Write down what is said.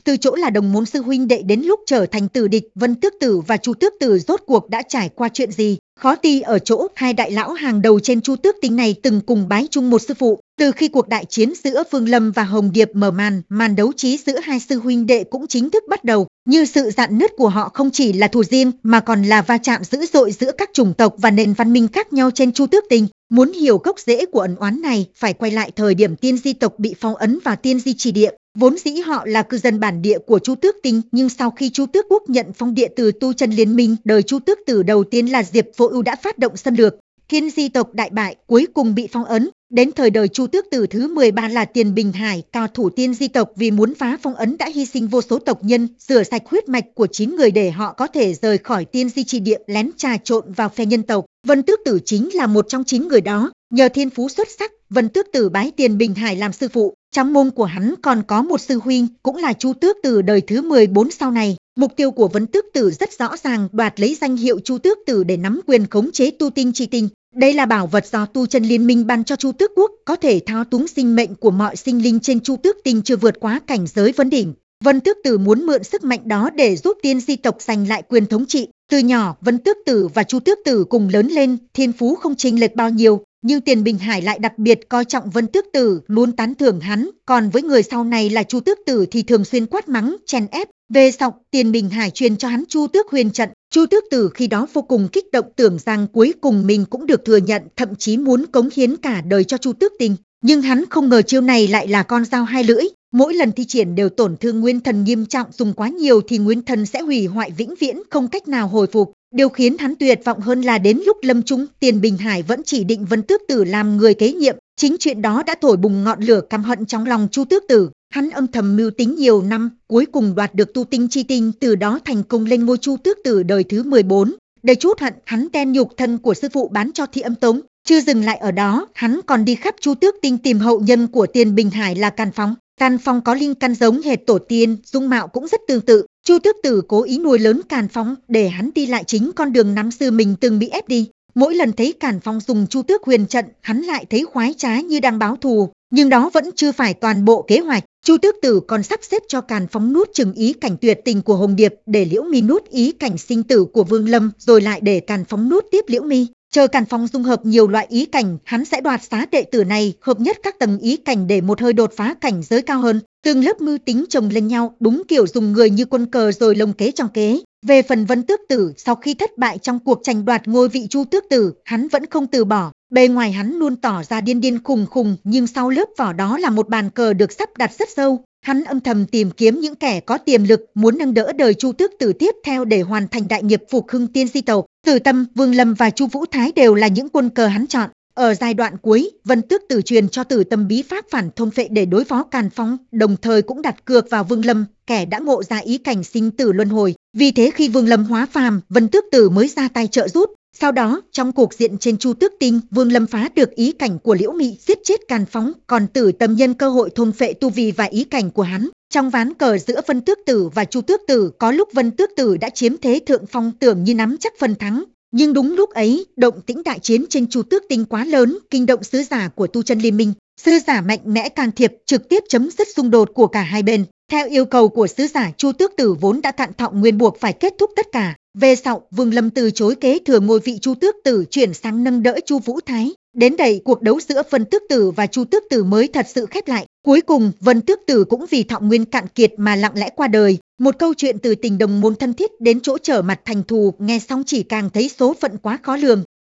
Từ chỗ là đồng môn sư huynh đệ đến lúc trở thành tử địch, Vân Tước Tử và Chu Tước Tử rốt cuộc đã trải qua chuyện gì? Khó ti ở chỗ hai đại lão hàng đầu trên Chu Tước Tinh này từng cùng bái chung một sư phụ. Từ khi cuộc đại chiến giữa Vương Lâm và Hồng Điệp mở màn, màn đấu trí giữa hai sư huynh đệ cũng chính thức bắt đầu. Như sự rạn nứt của họ không chỉ là thù riêng mà còn là va chạm dữ dội giữa các chủng tộc và nền văn minh khác nhau trên Chu Tước Tinh. Muốn hiểu gốc rễ của ẩn oán này, phải quay lại thời điểm Tiên Di tộc bị phong ấn vào Tiên Di Chỉ Địa. Vốn dĩ họ là cư dân bản địa của Chu Tước Tinh, nhưng sau khi Chu Tước Quốc nhận phong địa từ Tu Chân Liên Minh, đời Chu Tước Tử đầu tiên là Diệp Vô Ưu đã phát động xâm lược. Thiên Di tộc đại bại, cuối cùng bị phong ấn. Đến thời đời Chu Tước Tử thứ 13 là Tiền Bình Hải, cao thủ Tiên Di tộc vì muốn phá phong ấn đã hy sinh vô số tộc nhân, rửa sạch huyết mạch của 9 người để họ có thể rời khỏi Tiên Di Chỉ Địa, lén trà trộn vào phe nhân tộc. Vân Tước Tử chính là một trong 9 người đó. Nhờ thiên phú xuất sắc, Vân Tước Tử bái Tiền Bình Hải làm sư phụ. Trong môn của hắn còn có một sư huynh, cũng là Chu Tước Tử đời thứ 14 sau này. Mục tiêu của Vân Tước Tử rất rõ ràng, đoạt lấy danh hiệu Chu Tước Tử để nắm quyền khống chế Tu Tinh Chi Tinh. Đây là bảo vật do Tu Chân Liên Minh ban cho Chu Tước Quốc, có thể thao túng sinh mệnh của mọi sinh linh trên Chu Tước Tinh chưa vượt quá cảnh giới vấn đỉnh. Vân Tước Tử muốn mượn sức mạnh đó để giúp Tiên Di tộc giành lại quyền thống trị. Từ nhỏ, Vân Tước Tử và Chu Tước Tử cùng lớn lên, thiên phú không chênh lệch bao nhiêu. Nhưng Tiền Bình Hải lại đặc biệt coi trọng Vân Tước Tử, luôn tán thưởng hắn, còn với người sau này là Chu Tước Tử thì thường xuyên quát mắng, chèn ép. Về sau, Tiền Bình Hải truyền cho hắn Chu Tước Huyền Trận. Chu Tước Tử khi đó vô cùng kích động, tưởng rằng cuối cùng mình cũng được thừa nhận, thậm chí muốn cống hiến cả đời cho Chu Tước Tinh. Nhưng hắn không ngờ chiêu này lại là con dao hai lưỡi, mỗi lần thi triển đều tổn thương nguyên thần nghiêm trọng, dùng quá nhiều thì nguyên thần sẽ hủy hoại vĩnh viễn, không cách nào hồi phục. Điều khiến hắn tuyệt vọng hơn là đến lúc lâm chung, Tiền Bình Hải vẫn chỉ định Vân Tước Tử làm người kế nhiệm. Chính chuyện đó đã thổi bùng ngọn lửa căm hận trong lòng Chu Tước Tử. Hắn âm thầm mưu tính nhiều năm, cuối cùng đoạt được Tu Tinh Chi Tinh, từ đó thành công lên ngôi Chu Tước Tử đời thứ 14. Để trút hận, hắn đem nhục thân của sư phụ bán cho Thi Âm Tông. Chưa dừng lại ở đó, hắn còn đi khắp Chu Tước Tinh tìm hậu nhân của Tiền Bình Hải là Càn Phong. Càn Phong có linh căn giống hệt tổ tiên, dung mạo cũng rất tương tự. Chu Tước Tử cố ý nuôi lớn Càn Phong để hắn đi lại chính con đường năm xưa mình từng bị ép đi. Mỗi lần thấy Càn Phong dùng Chu Tước Huyền Trận, hắn lại thấy khoái trá như đang báo thù. Nhưng đó vẫn chưa phải toàn bộ kế hoạch. Chu Tước Tử còn sắp xếp cho Càn Phong nuốt chừng ý cảnh tuyệt tình của Hồng Điệp, để Liễu Mi nuốt ý cảnh sinh tử của Vương Lâm, rồi lại để Càn Phong nuốt tiếp Liễu Mi. Chờ Càn Phong dung hợp nhiều loại ý cảnh, hắn sẽ đoạt xá đệ tử này, hợp nhất các tầng ý cảnh để một hơi đột phá cảnh giới cao hơn. Từng lớp mưu tính chồng lên nhau, đúng kiểu dùng người như quân cờ rồi lồng kế trong kế. Về phần Vân Tước Tử, sau khi thất bại trong cuộc tranh đoạt ngôi vị Chu Tước Tử, hắn vẫn không từ bỏ. Bề ngoài hắn luôn tỏ ra điên điên khùng khùng, nhưng sau lớp vỏ đó là một bàn cờ được sắp đặt rất sâu. Hắn âm thầm tìm kiếm những kẻ có tiềm lực, muốn nâng đỡ đời Chu Tước Tử tiếp theo để hoàn thành đại nghiệp phục hưng Tiên Di tộc. Tử Tâm, Vương Lâm và Chu Vũ Thái đều là những quân cờ hắn chọn. Ở giai đoạn cuối, Vân Tước Tử truyền cho Tử Tâm bí pháp phản thôn phệ để đối phó Càn Phong, đồng thời cũng đặt cược vào Vương Lâm, kẻ đã ngộ ra ý cảnh sinh tử luân hồi. Vì thế khi Vương Lâm hóa phàm, Vân Tước Tử mới ra tay trợ giúp. Sau đó, trong cuộc diện trên Chu Tước Tinh, Vương Lâm phá được ý cảnh của Liễu Mị, giết chết Càn Phong, còn Tử Tâm nhân cơ hội thôn phệ tu vi và ý cảnh của hắn. Trong ván cờ giữa Vân Tước Tử và Chu Tước Tử, có lúc Vân Tước Tử đã chiếm thế thượng phong, tưởng như nắm chắc phần thắng. Nhưng đúng lúc ấy, động tĩnh đại chiến trên Chu Tước Tinh quá lớn, kinh động sứ giả của Tu Chân Liên Minh. Sứ giả mạnh mẽ can thiệp, trực tiếp chấm dứt xung đột của cả hai bên. Theo yêu cầu của sứ giả, Chu Tước Tử vốn đã cạn thọng nguyên buộc phải kết thúc tất cả. Về sau, Vương Lâm từ chối kế thừa ngôi vị Chu Tước Tử, chuyển sang nâng đỡ Chu Vũ Thái. Đến đây, cuộc đấu giữa Vân Tước Tử và Chu Tước Tử mới thật sự khép lại. Cuối cùng, Vân Tước Tử cũng vì thọ nguyên cạn kiệt mà lặng lẽ qua đời. Một câu chuyện từ tình đồng môn thân thiết đến chỗ trở mặt thành thù, nghe xong chỉ càng thấy số phận quá khó lường.